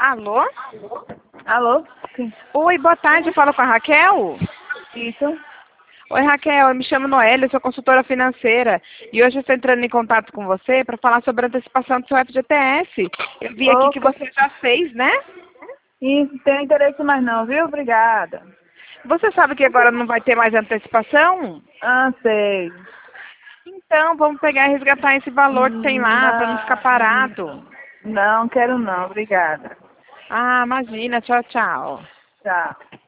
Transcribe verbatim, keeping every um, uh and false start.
Alô? Alô? Sim. Oi, boa tarde, eu falo com a Raquel? Isso. Oi, Raquel, eu me chamo Noélia, eu sou consultora financeira e hoje eu estou entrando em contato com você para falar sobre a antecipação do seu F G T S. Eu vi aqui que Ok. você já fez, né? Isso, tem interesse mais não, viu? Obrigada. Você sabe que agora não vai ter mais antecipação? Ah, sei. Então, vamos pegar e resgatar esse valor que tem Hum, lá para não ficar Não, parado. não quero não, obrigada. Ah, imagina, tchau, tchau. Tchau.